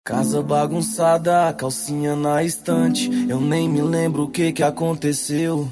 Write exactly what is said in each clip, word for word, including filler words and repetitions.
Casa bagunçada, calcinha na estante. Eu nem me lembro o que que aconteceu.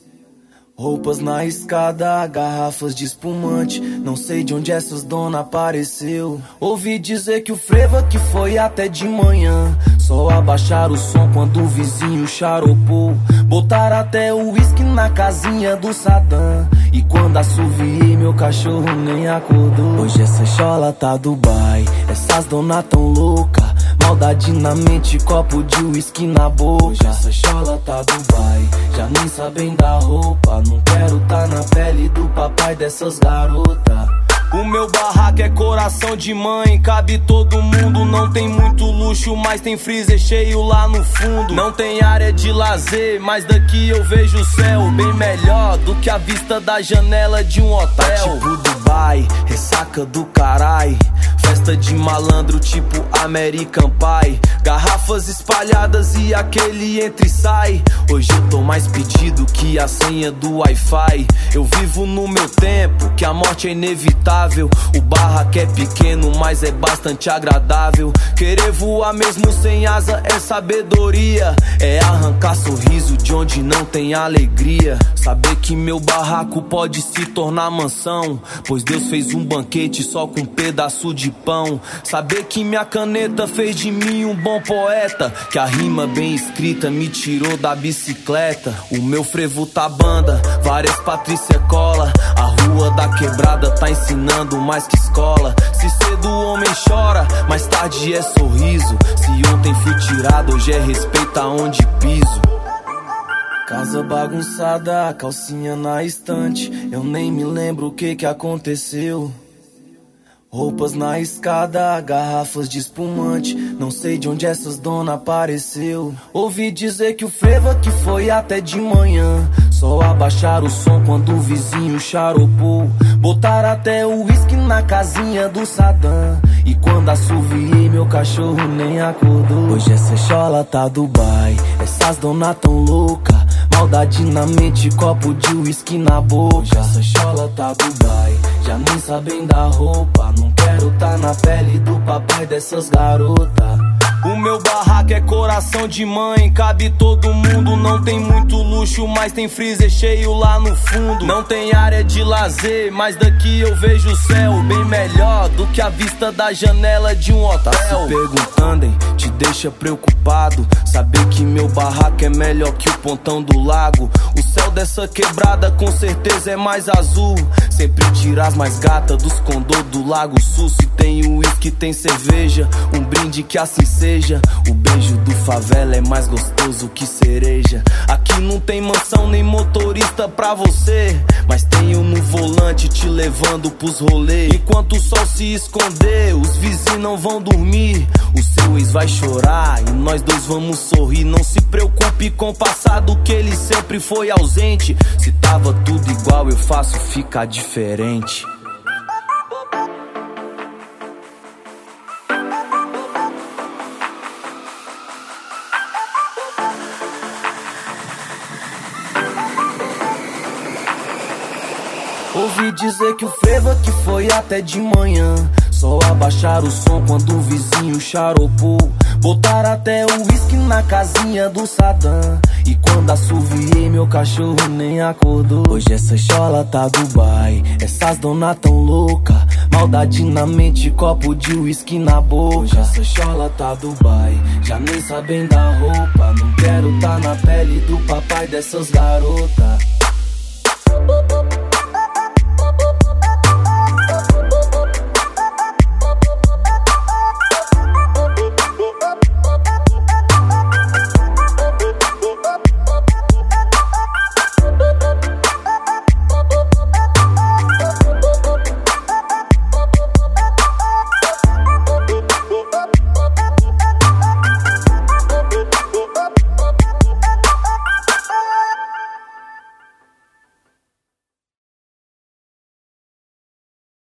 Roupas na escada, garrafas de espumante. Não sei de onde essas dona apareceu. Ouvi dizer que o frevo aqui foi até de manhã. Só abaixar o som quando o vizinho charopou. Botaram até o uísque na casinha do Saddam. E quando assoviei, meu cachorro nem acordou. Hoje essa chola tá Dubai, essas dona tão louca. Maldade na mente, copo de uísque na boca. Hoje essa chola tá Dubai, já nem sabem da roupa. Não quero tá na pele do papai dessas garotas. O meu barraco é coração de mãe, cabe todo mundo. Não tem muito luxo, mas tem freezer cheio lá no fundo. Não tem área de lazer, mas daqui eu vejo o céu bem melhor do que a vista da janela de um hotel. Tá tipo Dubai, ressaca do carai. Festa de malandro tipo American Pie. Garrafas espalhadas e aquele entra e sai. Hoje eu tô mais pedido que a senha do Wi-Fi. Eu vivo no meu tempo, que a morte é inevitável. O barraco é pequeno, mas é bastante agradável. Querer voar mesmo sem asa é sabedoria. É arrancar sorriso de onde não tem alegria. Saber que meu barraco pode se tornar mansão, pois Deus fez um banquete só com um pedaço de pão. Saber que minha caneta fez de mim um bom poeta, que a rima bem escrita me tirou da bicicleta. O meu frevo tá banda, várias Patrícia cola. A rua da quebrada tá ensinando mais que escola. Se cedo o homem chora, mais tarde é sorriso. Se ontem fui tirado, hoje é respeito aonde piso. Casa bagunçada, calcinha na estante. Eu nem me lembro o que que aconteceu. Roupas na escada, garrafas de espumante. Não sei de onde essas dona apareceu. Ouvi dizer que o frevo aqui foi até de manhã. Só abaixar o som quando o vizinho charopou. Botaram até o uísque na casinha do Saddam. E quando assoviei, meu cachorro nem acordou. Hoje essa chola tá Dubai, essas dona tão louca. Maldade na mente, copo de uísque na boca. Hoje essa chola tá Dubai, já nem sabem da roupa. Não quero tá na pele do papai dessas garotas. O meu barraco é coração de mãe, cabe todo mundo. Não tem muito luxo, mas tem freezer cheio lá no fundo. Não tem área de lazer, mas daqui eu vejo o céu bem melhor do que a vista da janela de um hotel. Tá se perguntando, hein? Te deixa preocupado saber que meu barraco é melhor que o pontão do lago. O céu dessa quebrada com certeza é mais azul. Sempre tira as mais gatas dos condô do Lago Sul. Se tem uísque, tem cerveja, um brinde que assim seja. O beijo do favela é mais gostoso que cereja. Aqui não tem mansão nem motorista pra você, mas tenho no volante te levando pros rolês. Enquanto o sol se esconder, os vizinhos não vão dormir. O seu ex vai chorar e nós dois vamos sorrir. Não se preocupe com o passado, que ele sempre foi ausente. Se tava tudo igual, eu faço ficar diferente. Ouvi dizer que o frevo aqui foi até de manhã. Só abaixar o som quando o vizinho charopou. Botaram até o uísque na casinha do Saddam. E quando assoviei, meu cachorro nem acordou. Hoje essa chola tá Dubai, essas dona tão louca. Maldade na mente, copo de uísque na boca. Hoje essa chola tá Dubai, já nem sabem da roupa. Não quero tá na pele do papai dessas garotas.